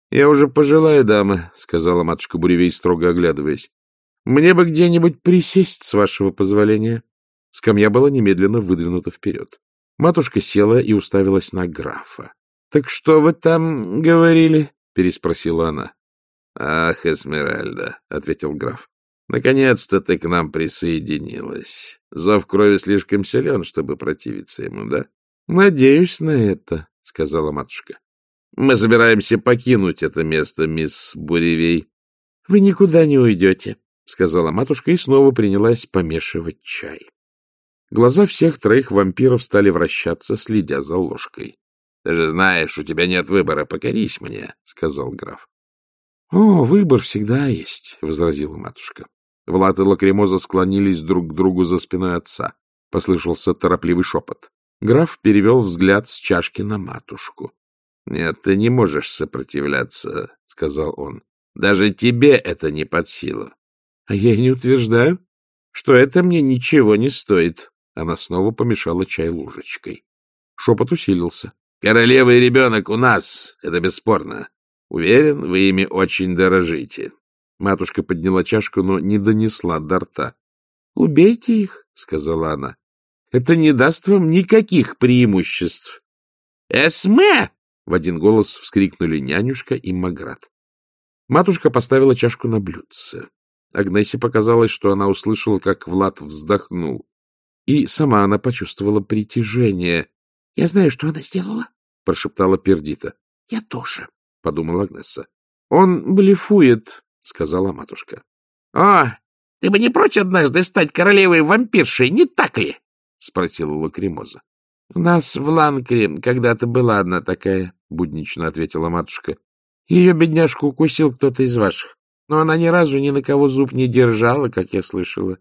— Я уже пожилая дама, — сказала матушка Буревей, строго оглядываясь. — Мне бы где-нибудь присесть, с вашего позволения. Скамья была немедленно выдвинута вперед. Матушка села и уставилась на графа. — Так что вы там говорили? — переспросила она. — Ах, Эсмеральда, — ответил граф, — наконец-то ты к нам присоединилась. Зов крови слишком силен, чтобы противиться ему, да? — Надеюсь на это, — сказала матушка. — Мы собираемся покинуть это место, мисс Буревей. — Вы никуда не уйдете, — сказала матушка и снова принялась помешивать чай. Глаза всех троих вампиров стали вращаться, следя за ложкой. — Ты же знаешь, у тебя нет выбора, покорись мне, — сказал граф. — О, выбор всегда есть, — возразила матушка. Влад и Лакримоза склонились друг к другу за спиной отца. Послышался торопливый шепот. Граф перевел взгляд с чашки на матушку. — Нет, ты не можешь сопротивляться, — сказал он. — Даже тебе это не под силу. — А я и не утверждаю, что это мне ничего не стоит. Она снова помешала чай ложечкой. Шепот усилился. — Королева и ребенок у нас, это бесспорно. Уверен, вы ими очень дорожите. Матушка подняла чашку, но не донесла до рта. — Убейте их, — сказала она. — Это не даст вам никаких преимуществ. — Эсме! — в один голос вскрикнули нянюшка и Маград. Матушка поставила чашку на блюдце. Агнессе показалось, что она услышала, как Влад вздохнул. И сама она почувствовала притяжение. — Я знаю, что она сделала, — прошептала Пердита. — Я тоже, — подумала Агнесса. — Он блефует, — сказала матушка. — О, ты бы не прочь однажды стать королевой-вампиршей, не так ли? — спросила Лакримоза. — У нас в Ланкре когда-то была одна такая, — буднично ответила матушка. — Ее бедняжку укусил кто-то из ваших, но она ни разу ни на кого зуб не держала, как я слышала.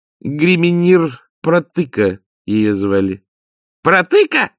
Гриминир Протыка ее звали. — Протыка?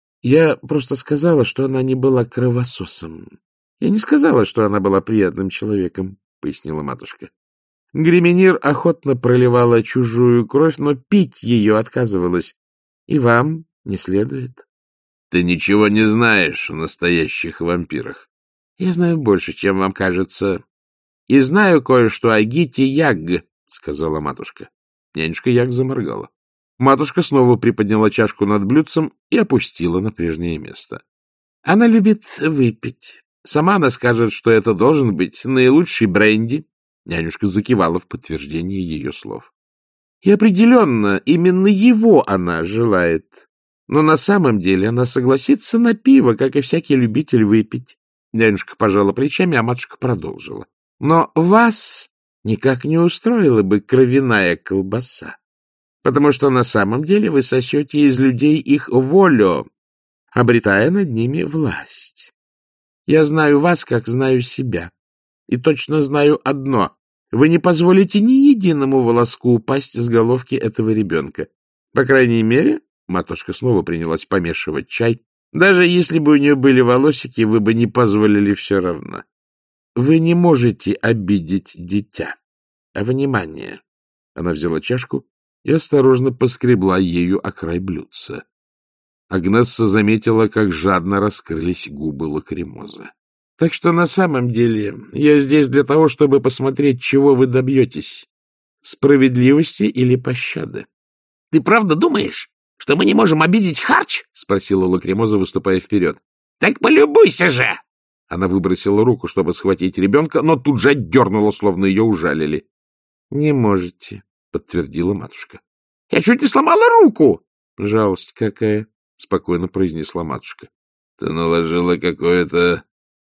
Я просто сказала, что она не была кровососом. Я не сказала, что она была приятным человеком, — пояснила матушка. Гриминир охотно проливала чужую кровь, но пить ее отказывалась. И вам не следует. — Ты ничего не знаешь о настоящих вампирах. — Я знаю больше, чем вам кажется. И знаю кое-что о Гите Яг, — сказала матушка. Нянюшка Яг заморгала. Матушка снова приподняла чашку над блюдцем и опустила на прежнее место. Она любит выпить. Сама она скажет, что это должен быть наилучший бренди. Нянюшка закивала в подтверждение ее слов. И определенно, именно его она желает. Но на самом деле она согласится на пиво, как и всякий любитель выпить. Нянюшка пожала плечами, а матушка продолжила. Но вас никак не устроила бы кровяная колбаса, потому что на самом деле вы сосете из людей их волю, обретая над ними власть. Я знаю вас, как знаю себя, и точно знаю одно — вы не позволите ни единому волоску упасть с головки этого ребенка. По крайней мере, матушка снова принялась помешивать чай, даже если бы у нее были волосики, вы бы не позволили все равно. Вы не можете обидеть дитя. А внимание! Она взяла чашку и осторожно поскребла ею о край блюдца. Агнесса заметила, как жадно раскрылись губы Лакримозы. — Так что на самом деле я здесь для того, чтобы посмотреть, чего вы добьетесь. Справедливости или пощады. — Ты правда думаешь, что мы не можем обидеть Харч? — спросила Лакримоза, выступая вперед. — Так полюбуйся же! Она выбросила руку, чтобы схватить ребенка, но тут же отдернула, словно ее ужалили. — Не можете, — подтвердила матушка. — Я чуть не сломала руку! — Жалость какая! — спокойно произнесла матушка. — Ты наложила какое-то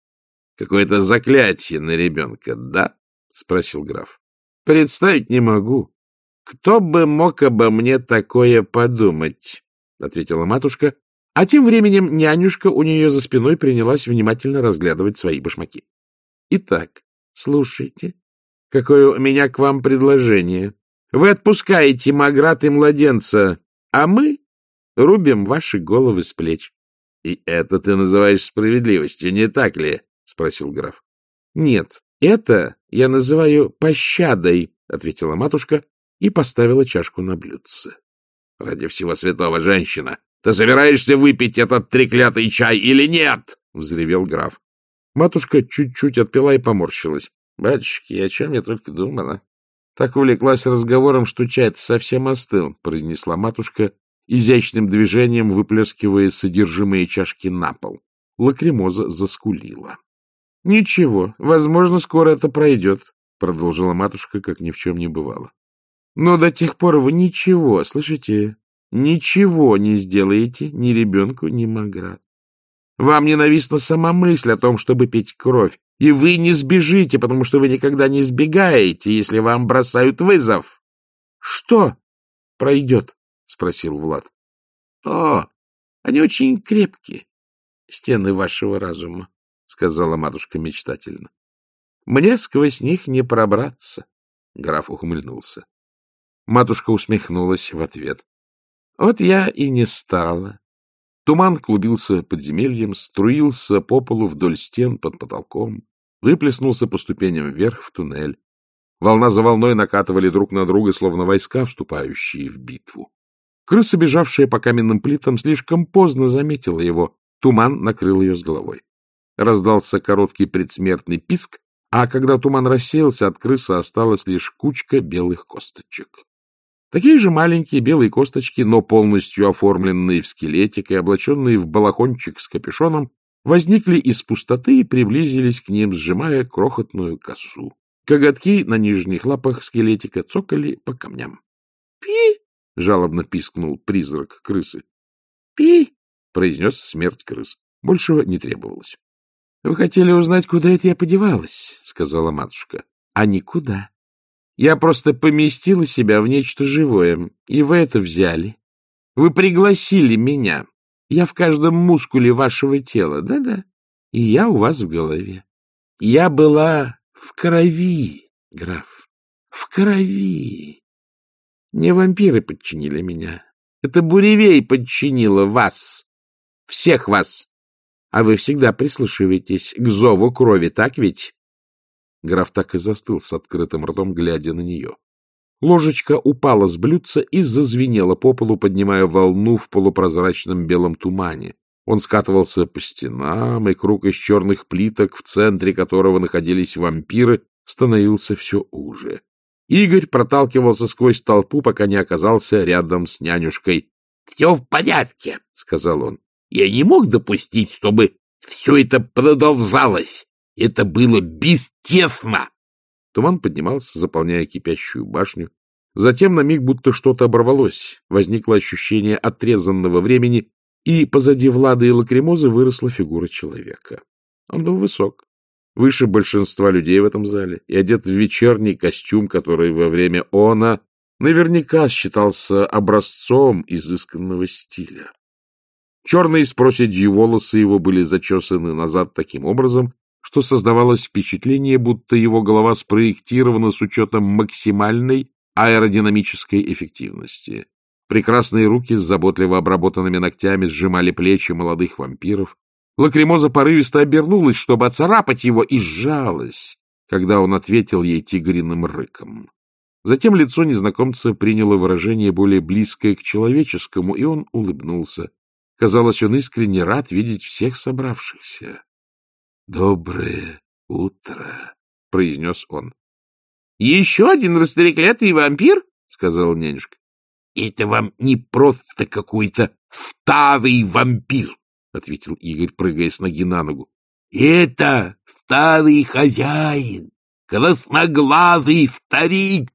заклятие на ребенка, да? — спросил граф. — Представить не могу. Кто бы мог обо мне такое подумать? — ответила матушка, а тем временем нянюшка у нее за спиной принялась внимательно разглядывать свои башмаки. — Итак, слушайте, какое у меня к вам предложение. Вы отпускаете Маград и младенца, а мы рубим ваши головы с плеч. — И это ты называешь справедливостью, не так ли? — спросил граф. — Нет, это я называю пощадой, — ответила матушка и поставила чашку на блюдце. — Ради всего святого, женщина, ты собираешься выпить этот треклятый чай или нет? — взревел граф. Матушка чуть-чуть отпила и поморщилась. — Батюшки, о чем я только думала. Так увлеклась разговором, что чай-то совсем остыл, — произнесла матушка, изящным движением выплескивая содержимое чашки на пол. Лакримоза заскулила. — Ничего, возможно, скоро это пройдет, — продолжила матушка, как ни в чем не бывало. — Но до тех пор вы ничего, слышите, ничего не сделаете ни ребенку, ни Маград. Вам ненавистна сама мысль о том, чтобы пить кровь, и вы не сбежите, потому что вы никогда не сбегаете, если вам бросают вызов. — Что пройдет? — спросил Влад. — О, они очень крепкие, стены вашего разума, — сказала матушка мечтательно. — Мне сквозь них не пробраться. Граф ухмыльнулся. Матушка усмехнулась в ответ. — Вот я и не стала. Туман клубился подземельем, струился по полу вдоль стен под потолком, выплеснулся по ступеням вверх в туннель. Волна за волной накатывали друг на друга, словно войска, вступающие в битву. Крыса, бежавшая по каменным плитам, слишком поздно заметила его. Туман накрыл ее с головой. Раздался короткий предсмертный писк, а когда туман рассеялся, от крысы осталась лишь кучка белых косточек. Такие же маленькие белые косточки, но полностью оформленные в скелетик и облаченные в балахончик с капюшоном, возникли из пустоты и приблизились к ним, сжимая крохотную косу. Коготки на нижних лапах скелетика цокали по камням. — Пи! — жалобно пискнул призрак крысы. — Пи! — произнес смерть крыс. Большего не требовалось. — Вы хотели узнать, куда это я подевалась, — сказала матушка. — А никуда. Я просто поместила себя в нечто живое, и вы это взяли. Вы пригласили меня. Я в каждом мускуле вашего тела, да-да, и я у вас в голове. Я была в крови, граф, в крови. Не вампиры подчинили меня. Это Буревей подчинила вас, всех вас. А вы всегда прислушиваетесь к зову крови, так ведь? Граф так и застыл с открытым ртом, глядя на нее. Ложечка упала с блюдца и зазвенела по полу, поднимая волну в полупрозрачном белом тумане. Он скатывался по стенам, и круг из черных плиток, в центре которого находились вампиры, становился все уже. Игорь проталкивался сквозь толпу, пока не оказался рядом с нянюшкой. — Все в порядке, — сказал он. — Я не мог допустить, чтобы все это продолжалось. Это было бестестно! Туман поднимался, заполняя кипящую башню. Затем на миг будто что-то оборвалось. Возникло ощущение отрезанного времени, и позади Влада и Лакримозы выросла фигура человека. Он был высок, выше большинства людей в этом зале, и одет в вечерний костюм, который во время она наверняка считался образцом изысканного стиля. Черные с проседью волосы его были зачесаны назад таким образом, что создавалось впечатление, будто его голова спроектирована с учетом максимальной аэродинамической эффективности. Прекрасные руки с заботливо обработанными ногтями сжимали плечи молодых вампиров. Лакримоза порывисто обернулась, чтобы оцарапать его, и сжалась, когда он ответил ей тигриным рыком. Затем лицо незнакомца приняло выражение более близкое к человеческому, и он улыбнулся. Казалось, он искренне рад видеть всех собравшихся. — Доброе утро, — произнес он. — Еще один растреклятый вампир? — сказала нянюшка. — Это вам не просто какой-то старый вампир, — ответил Игорь, прыгая с ноги на ногу. — Это старый хозяин, красноглазый старик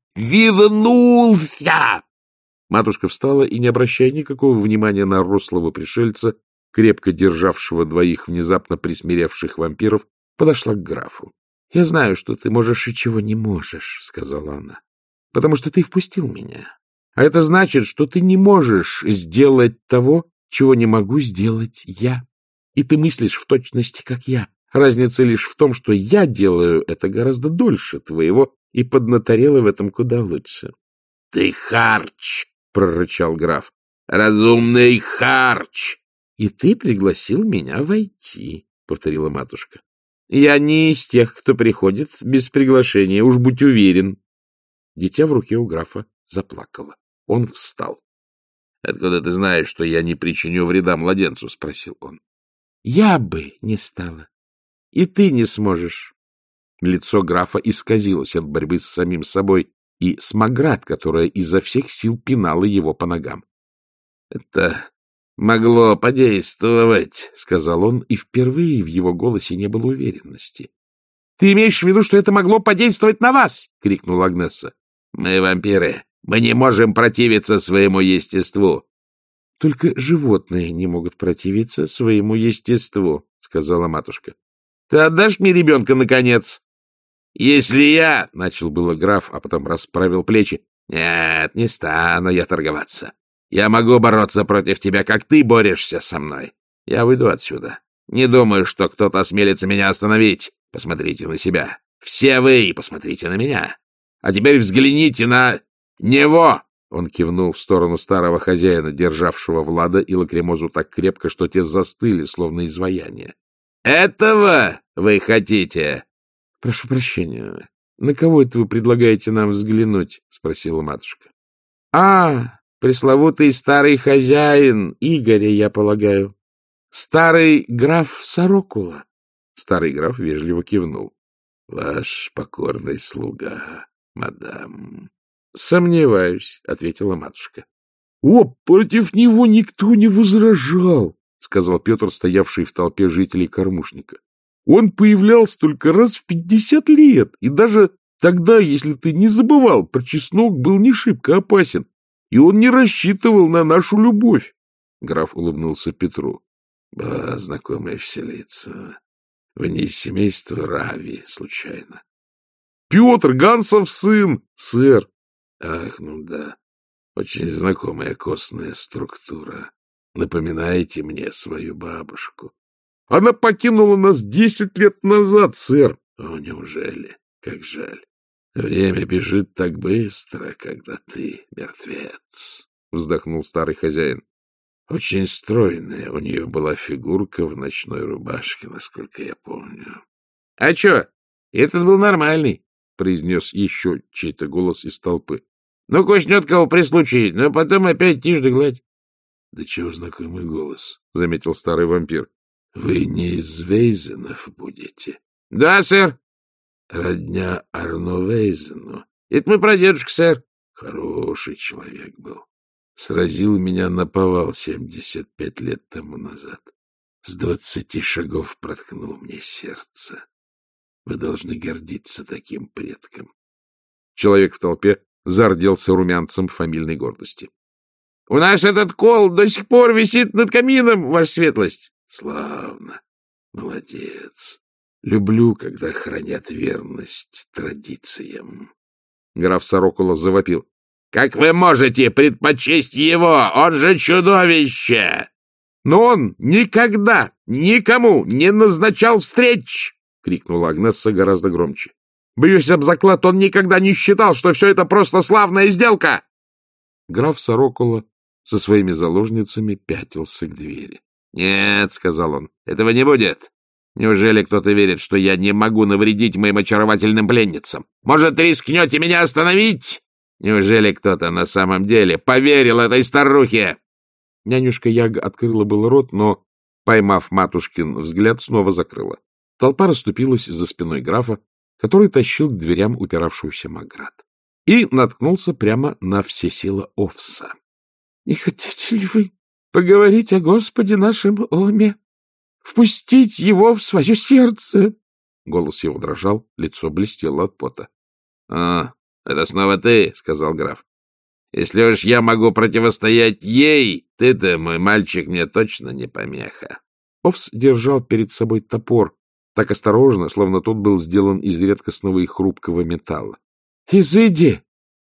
вернулся! Матушка встала и, не обращая никакого внимания на рослого пришельца, крепко державшего двоих внезапно присмиревших вампиров, подошла к графу. — Я знаю, что ты можешь и чего не можешь, — сказала она, — потому что ты впустил меня. А это значит, что ты не можешь сделать того, чего не могу сделать я. И ты мыслишь в точности, как я. Разница лишь в том, что я делаю это гораздо дольше твоего и поднаторела в этом куда лучше. — Ты харч! — прорычал граф. — Разумный харч! — И ты пригласил меня войти, — повторила матушка. — Я не из тех, кто приходит без приглашения, уж будь уверен. Дитя в руке у графа заплакало. Он встал. — Откуда ты знаешь, что я не причиню вреда младенцу? — спросил он. — Я бы не стала. И ты не сможешь. Лицо графа исказилось от борьбы с самим собой и с Маград, которая изо всех сил пинала его по ногам. — Это могло подействовать, — сказал он, и впервые в его голосе не было уверенности. — Ты имеешь в виду, что это могло подействовать на вас? — крикнула Агнесса. — Мы вампиры. Мы не можем противиться своему естеству. — Только животные не могут противиться своему естеству, — сказала матушка. — Ты отдашь мне ребенка, наконец? — Если я... — начал было граф, а потом расправил плечи. — Нет, не стану я торговаться. Я могу бороться против тебя, как ты борешься со мной. Я уйду отсюда. Не думаю, что кто-то осмелится меня остановить. Посмотрите на себя. Все вы, и посмотрите на меня. А теперь взгляните на него. Он кивнул в сторону старого хозяина, державшего Влада и Лакримозу так крепко, что те застыли, словно изваяния. — Этого вы хотите? — Прошу прощения. На кого это вы предлагаете нам взглянуть? — спросила матушка. — пресловутый старый хозяин Игоря, я полагаю. Старый граф Сорокула. Старый граф вежливо кивнул. — Ваш покорный слуга, мадам. — Сомневаюсь, — ответила матушка. — против него никто не возражал, — сказал Петр, стоявший в толпе жителей Кормушника. — Он появлялся только раз в 50 лет, и даже тогда, если ты не забывал, про чеснок был не шибко опасен, и он не рассчитывал на нашу любовь. Граф улыбнулся Петру. — Знакомые все лица. Вы не из семейства Рави, случайно? — Петр, Гансов сын, сэр. — Ах, ну да. Очень знакомая костная структура. Напоминаете мне свою бабушку. — Она покинула нас 10 лет назад, сэр. — О, неужели? Как жаль. Время бежит так быстро, когда ты мертвец, — вздохнул старый хозяин. Очень стройная у нее была фигурка в ночной рубашке, насколько я помню. — А чё? Этот был нормальный, — произнес еще чей-то голос из толпы. — Ну, куснет кого при случае, но потом опять тишь да гладь. — Да чего знакомый голос, — заметил старый вампир. — Вы не из Вейзенов будете? — Да, сэр. — Родня Арно Вейзену. — Это мы про дедушку, сэр. — Хороший человек был. Сразил меня наповал 75 лет тому назад. С 20 шагов проткнул мне сердце. Вы должны гордиться таким предком. Человек в толпе зарделся румянцем фамильной гордости. — У нас этот кол до сих пор висит над камином, ваша светлость. — Славно. Молодец. Люблю, когда хранят верность традициям. Граф Сорокула завопил. — Как вы можете предпочесть его? Он же чудовище! — Но он никогда никому не назначал встреч! — крикнула Агнесса гораздо громче. — Бьюсь об заклад, он никогда не считал, что все это просто славная сделка! Граф Сорокула со своими заложницами пятился к двери. — Нет, — сказал он, — этого не будет. Неужели кто-то верит, что я не могу навредить моим очаровательным пленницам? Может, рискнете меня остановить? Неужели кто-то на самом деле поверил этой старухе? Нянюшка Яга открыла было рот, но, поймав матушкин взгляд, снова закрыла. Толпа расступилась за спиной графа, который тащил к дверям упиравшуюся Маград, и наткнулся прямо на всесила Овса. — Не хотите ли вы поговорить о Господе нашем Оме? Впустить его в свое сердце? Голос его дрожал, лицо блестело от пота. — Это снова ты, — сказал граф. — Если уж я могу противостоять ей, ты-то, мой мальчик, мне точно не помеха. Овс держал перед собой топор, так осторожно, словно тот был сделан из редкостного и хрупкого металла. — Изыди!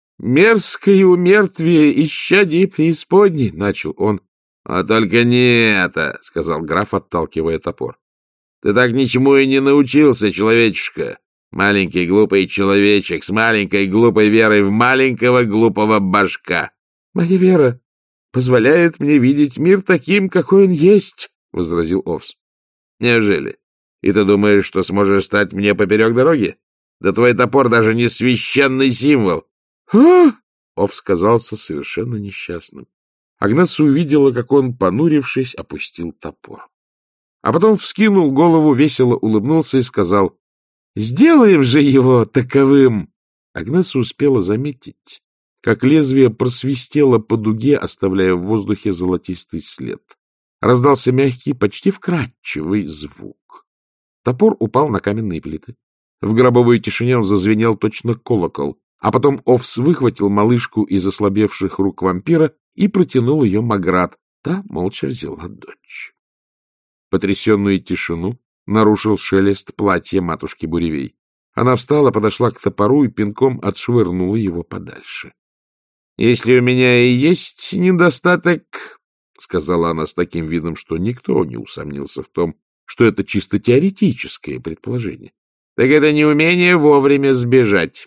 Мерзкое умертвие, исчадие преисподней! — начал он. — А только не это, — сказал граф, отталкивая топор. — Ты так ничему и не научился, человечишка. Маленький глупый человечек с маленькой глупой верой в маленького глупого башка. — Моя вера позволяет мне видеть мир таким, какой он есть, — возразил Овс. — Неужели? И ты думаешь, что сможешь стать мне поперек дороги? Да твой топор даже не священный символ. — Овс казался совершенно несчастным. Агнесса увидела, как он, понурившись, опустил топор. А потом вскинул голову, весело улыбнулся и сказал: — Сделаем же его таковым. Агнеса успела заметить, как лезвие просвистело по дуге, оставляя в воздухе золотистый след. Раздался мягкий, почти вкрадчивый звук. Топор упал на каменные плиты. В гробовой тишине он зазвенел точно колокол, а потом Овс выхватил малышку из ослабевших рук вампира и протянул ее Маград. Та молча взяла дочь. Потрясенную тишину нарушил шелест платья матушки Буревей. Она встала, подошла к топору и пинком отшвырнула его подальше. — Если у меня и есть недостаток, — сказала она с таким видом, что никто не усомнился в том, что это чисто теоретическое предположение, — так это неумение вовремя сбежать.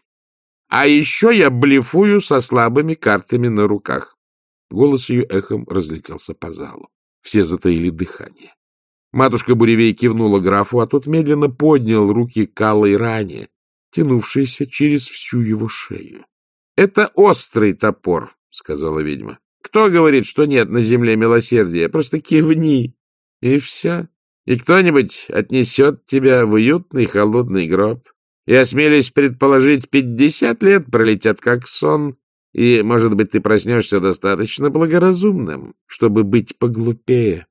А еще я блефую со слабыми картами на руках. Голос ее эхом разлетелся по залу. Все затаили дыхание. Матушка Буревей кивнула графу, а тот медленно поднял руки к алой ране, тянувшейся через всю его шею. — Это острый топор, — сказала ведьма. — Кто говорит, что нет на земле милосердия? Просто кивни, и все. И кто-нибудь отнесет тебя в уютный холодный гроб. И, осмелюсь предположить, 50 лет пролетят как сон, и, может быть, ты проснешься достаточно благоразумным, чтобы быть поглупее.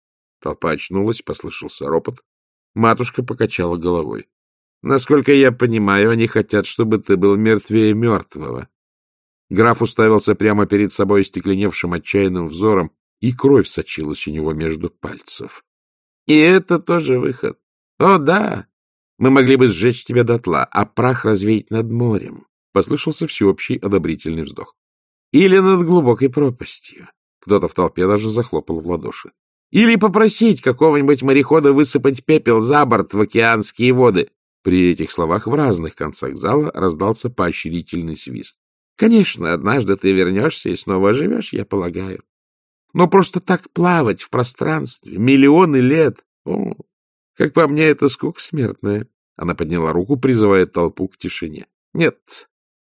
Толпа очнулась, послышался ропот. Матушка покачала головой. — Насколько я понимаю, они хотят, чтобы ты был мертвее мертвого. Граф уставился прямо перед собой стекленевшим отчаянным взором, и кровь сочилась у него между пальцев. — И это тоже выход. О, да! Мы могли бы сжечь тебя дотла, а прах развеять над морем. Послышался всеобщий одобрительный вздох. Или над глубокой пропастью. Кто-то в толпе даже захлопал в ладоши. Или попросить какого-нибудь морехода высыпать пепел за борт в океанские воды. При этих словах в разных концах зала раздался поощрительный свист. Конечно, однажды ты вернешься и снова оживешь, я полагаю. Но просто так плавать в пространстве миллионы лет... О, как по мне, это скука смертная. Она подняла руку, призывая толпу к тишине. Нет,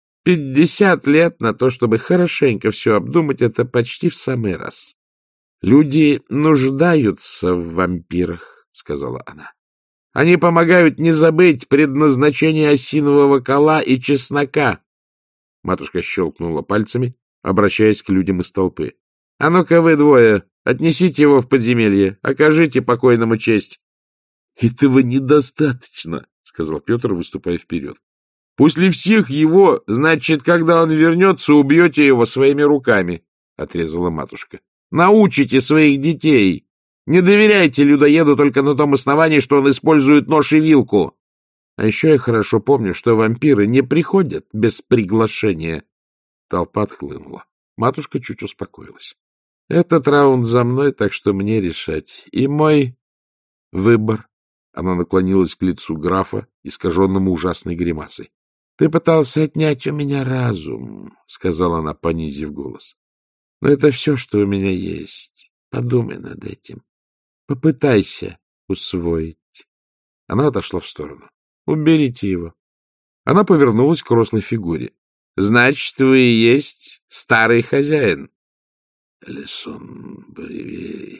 50 лет на то, чтобы хорошенько все обдумать, это почти в самый раз. Люди нуждаются в вампирах, — сказала она. Они помогают не забыть предназначение осинового кола и чеснока. Матушка щелкнула пальцами, обращаясь к людям из толпы. — А ну-ка вы двое, отнесите его в подземелье, окажите покойному честь. — Этого недостаточно, — сказал Петр, выступая вперед. — После всех его, значит, когда он вернется, убьете его своими руками, — отрезала матушка. — Научите своих детей. Не доверяйте людоеду только на том основании, что он использует нож и вилку. А еще я хорошо помню, что вампиры не приходят без приглашения. Толпа отхлынула. Матушка чуть успокоилась. Этот раунд за мной, так что мне решать. И мой выбор. Она наклонилась к лицу графа, искаженному ужасной гримасой. — Ты пытался отнять у меня разум, — сказала она, понизив голос. — Но это все, что у меня есть. Подумай над этим. Попытайся усвоить. Она отошла в сторону. — Уберите его. Она повернулась к рослой фигуре. — Значит, вы и есть старый хозяин. — Лисон Буревей.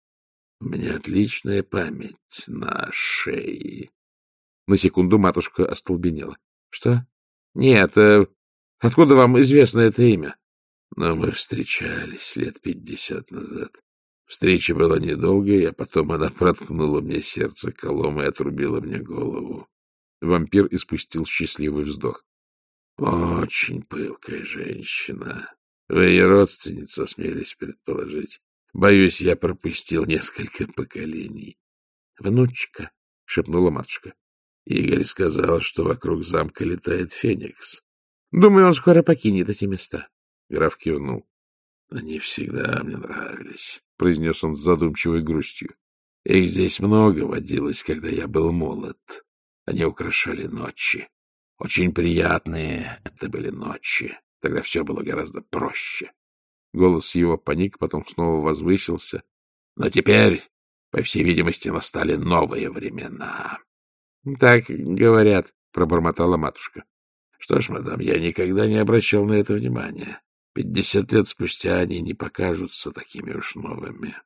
У меня отличная память на шее. На секунду матушка остолбенела. — Что? — Нет, откуда вам известно это имя? — Но мы встречались лет 50 назад. Встреча была недолгой, а потом она проткнула мне сердце колом и отрубила мне голову. Вампир испустил счастливый вздох. — Очень пылкая женщина. Вы ее родственница, осмелюсь предположить. Боюсь, я пропустил несколько поколений. — Внучка, — шепнула матушка. Игорь сказал, что вокруг замка летает феникс. — Думаю, он скоро покинет эти места. Граф кивнул. — Они всегда мне нравились, — произнес он с задумчивой грустью. — Их здесь много водилось, когда я был молод. Они украшали ночи. Очень приятные это были ночи. Тогда все было гораздо проще. Голос его поник, потом снова возвысился. Но теперь, по всей видимости, настали новые времена. — Так говорят, — пробормотала матушка. — Что ж, мадам, я никогда не обращал на это внимания. 50 лет спустя они не покажутся такими уж новыми.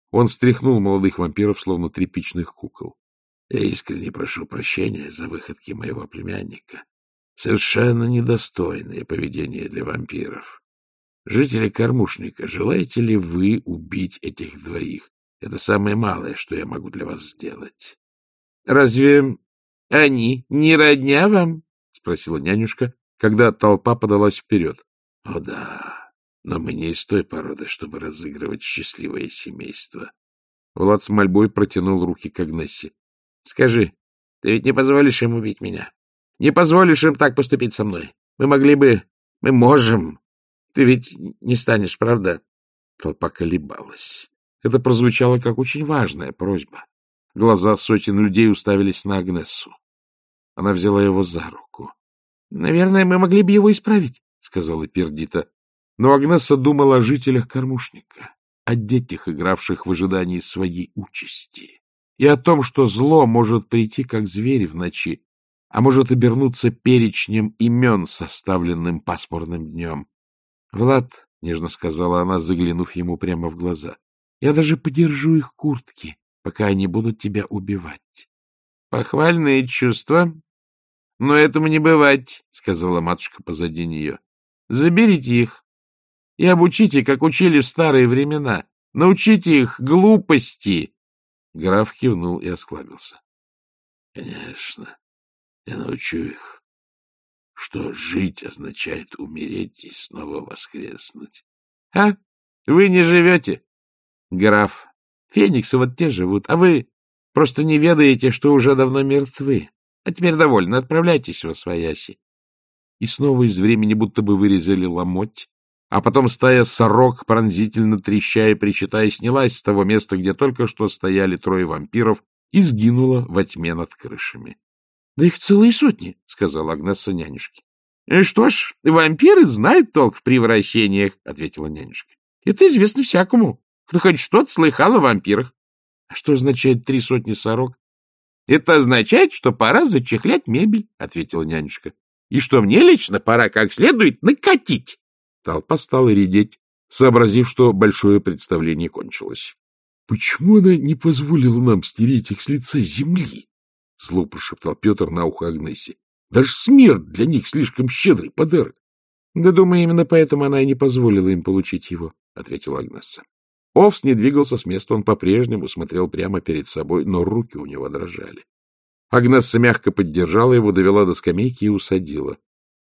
Он встряхнул молодых вампиров, словно тряпичных кукол. — Я искренне прошу прощения за выходки моего племянника. Совершенно недостойное поведение для вампиров. Жители Кормушника, желаете ли вы убить этих двоих? Это самое малое, что я могу для вас сделать. — Разве они не родня вам? — спросила нянюшка, когда толпа подалась вперед. — О да, но мы не из той породы, чтобы разыгрывать счастливое семейство. Влад с мольбой протянул руки к Агнессе. — Скажи, ты ведь не позволишь им убить меня? Не позволишь им так поступить со мной? Мы могли бы... Мы можем. Ты ведь не станешь, правда? Толпа колебалась. Это прозвучало как очень важная просьба. Глаза сотен людей уставились на Агнессу. Она взяла его за руку. — Наверное, мы могли бы его исправить, — сказала Пердита. Но Агнесса думала о жителях Кормушника, о детях, игравших в ожидании своей участи, и о том, что зло может прийти, как зверь в ночи, а может обернуться перечнем имен, составленным пасмурным днем. — Влад, — нежно сказала она, заглянув ему прямо в глаза, — я даже подержу их куртки, пока они будут тебя убивать. — Похвальные чувства. — Но этому не бывать, — сказала матушка позади нее. — Заберите их и обучите, как учили в старые времена. Научите их глупости. Граф кивнул и осклабился. — Конечно, я научу их, что жить означает умереть и снова воскреснуть. — А? Вы не живете? — Граф, фениксы вот те живут, а вы просто не ведаете, что уже давно мертвы. А теперь довольно, отправляйтесь восвояси. И снова из времени будто бы вырезали ломоть, а потом стая сорок, пронзительно треща и причитая, снялась с того места, где только что стояли трое вампиров, и сгинула во тьме над крышами. — Да их целые сотни, — сказала Агнесса нянюшке. — Что ж, вампиры знают толк в превращениях, — ответила нянюшка. — Это известно всякому, кто хоть что-то слыхал о вампирах. — А что означает 3 сотни сорок? — Это означает, что пора зачехлять мебель, — ответила нянюшка. — И что мне лично пора как следует накатить. Толпа стала редеть, сообразив, что большое представление кончилось. — Почему она не позволила нам стереть их с лица земли? — зло прошептал Петр на ухо Агнессе. — Даже смерть для них слишком щедрый подарок. — Да, думаю, именно поэтому она и не позволила им получить его, — ответила Агнесса. Овс не двигался с места, он по-прежнему смотрел прямо перед собой, но руки у него дрожали. Агнесса мягко поддержала его, довела до скамейки и усадила.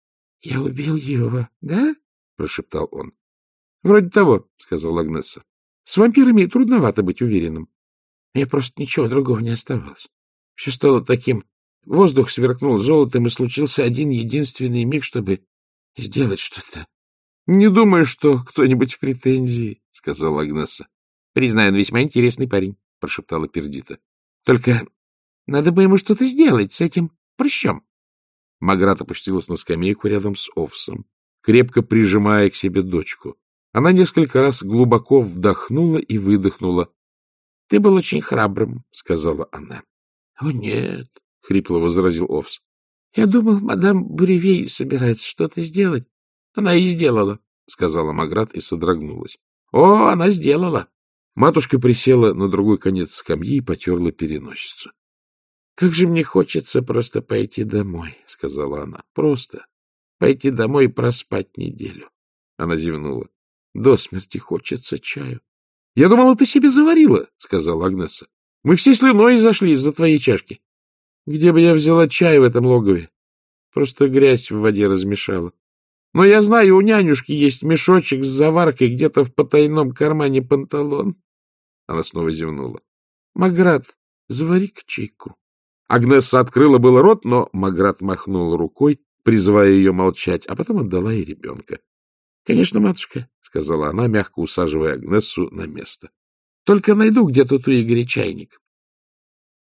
— Я убил его, да? — прошептал он. — Вроде того, — сказала Агнесса. — С вампирами трудновато быть уверенным. Мне просто ничего другого не оставалось. Все стало таким. Воздух сверкнул золотом, и случился один единственный миг, чтобы сделать что-то. — Не думаю, что кто-нибудь в претензии, — сказала Агнесса. — Признаю, он весьма интересный парень, — прошептала Пердита. — Только надо бы ему что-то сделать с этим прыщом. Маград опустилась на скамейку рядом с Овсом, крепко прижимая к себе дочку. Она несколько раз глубоко вдохнула и выдохнула. — Ты был очень храбрым, — сказала она. — О, нет, — хрипло возразил Овс. — Я думал, мадам Буревей собирается что-то сделать. — Она и сделала, — сказала Маград и содрогнулась. — О, она сделала. Матушка присела на другой конец скамьи и потерла переносицу. — Как же мне хочется просто пойти домой, — сказала она. — Просто пойти домой и проспать неделю. Она зевнула. — До смерти хочется чаю. — Я думала, ты себе заварила, — сказала Агнесса. — Мы все слюной зашли из-за твоей чашки. Где бы я взяла чай в этом логове? Просто грязь в воде размешала. Но я знаю, у нянюшки есть мешочек с заваркой где-то в потайном кармане панталон. Она снова зевнула. — Маград, завари-ка чайку. Агнесса открыла было рот, но Маград махнул рукой, призывая ее молчать, а потом отдала ей ребенка. — Конечно, матушка, — сказала она, мягко усаживая Агнессу на место. — Только найду где-то у Игоря чайник.